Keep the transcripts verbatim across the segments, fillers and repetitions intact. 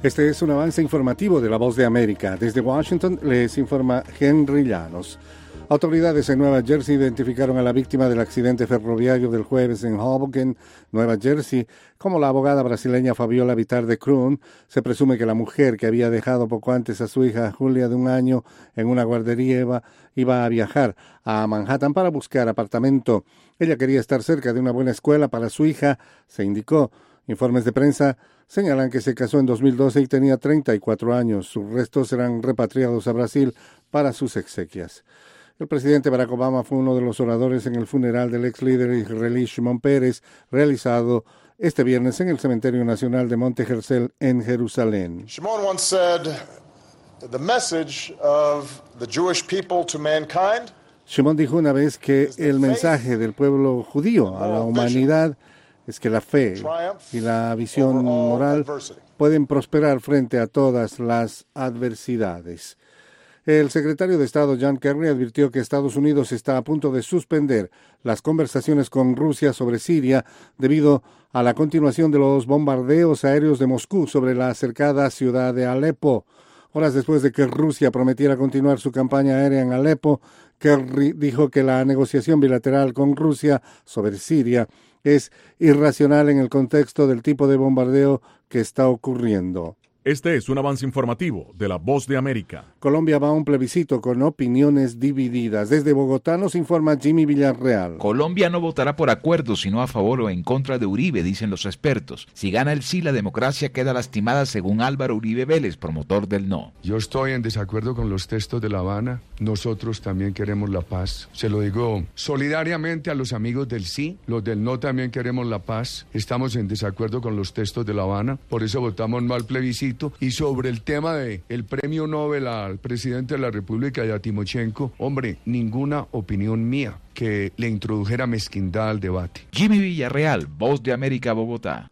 Este es un avance informativo de La Voz de América. Desde Washington les informa Henry Llanos. Autoridades en Nueva Jersey identificaron a la víctima del accidente ferroviario del jueves en Hoboken, Nueva Jersey, como la abogada brasileña Fabiola Vittar de Kroon. Se presume que la mujer, que había dejado poco antes a su hija Julia de un año en una guardería, iba, iba a viajar a Manhattan para buscar apartamento. Ella quería estar cerca de una buena escuela para su hija, se indicó. Informes de prensa señalan que se casó en dos mil doce y tenía treinta y cuatro años. Sus restos serán repatriados a Brasil para sus exequias. El presidente Barack Obama fue uno de los oradores en el funeral del ex líder israelí Shimon Peres, realizado este viernes en el Cementerio Nacional de Monte Herzl en Jerusalén. Shimon once said, "The message of the Jewish people to mankind." Shimon dijo una vez que el mensaje del pueblo judío a la humanidad es que la fe y la visión moral pueden prosperar frente a todas las adversidades. El secretario de Estado John Kerry advirtió que Estados Unidos está a punto de suspender las conversaciones con Rusia sobre Siria debido a la continuación de los bombardeos aéreos de Moscú sobre la cercada ciudad de Alepo. Horas después de que Rusia prometiera continuar su campaña aérea en Alepo, Kerry dijo que la negociación bilateral con Rusia sobre Siria es irracional en el contexto del tipo de bombardeo que está ocurriendo. Este es un avance informativo de La Voz de América. Colombia va a un plebiscito con opiniones divididas. Desde Bogotá nos informa Jimmy Villarreal. Colombia no votará por acuerdo, sino a favor o en contra de Uribe, dicen los expertos. Si gana el sí, la democracia queda lastimada, según Álvaro Uribe Vélez, promotor del no. Yo estoy en desacuerdo con los textos de La Habana. Nosotros también queremos la paz. Se lo digo solidariamente a los amigos del sí. Los del no también queremos la paz. Estamos en desacuerdo con los textos de La Habana. Por eso votamos no al plebiscito. Y sobre el tema del premio Nobel al presidente de la República y a Timochenko, hombre, ninguna opinión mía que le introdujera mezquindad al debate. Jimmy Villarreal, Voz de América, Bogotá.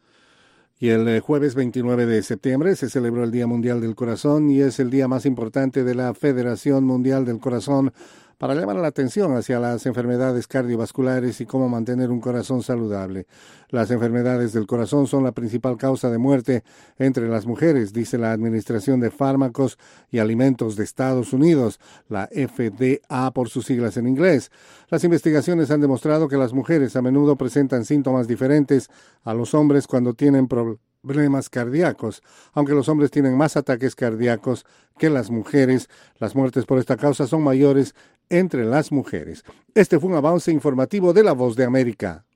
Y el jueves veintinueve de septiembre se celebró el Día Mundial del Corazón y es el día más importante de la Federación Mundial del Corazón para llamar la atención hacia las enfermedades cardiovasculares y cómo mantener un corazón saludable. Las enfermedades del corazón son la principal causa de muerte entre las mujeres, dice la Administración de Fármacos y Alimentos de Estados Unidos, la F D A por sus siglas en inglés. Las investigaciones han demostrado que las mujeres a menudo presentan síntomas diferentes a los hombres cuando tienen problemas problemas cardíacos. Aunque los hombres tienen más ataques cardíacos que las mujeres, las muertes por esta causa son mayores entre las mujeres. Este fue un avance informativo de La Voz de América.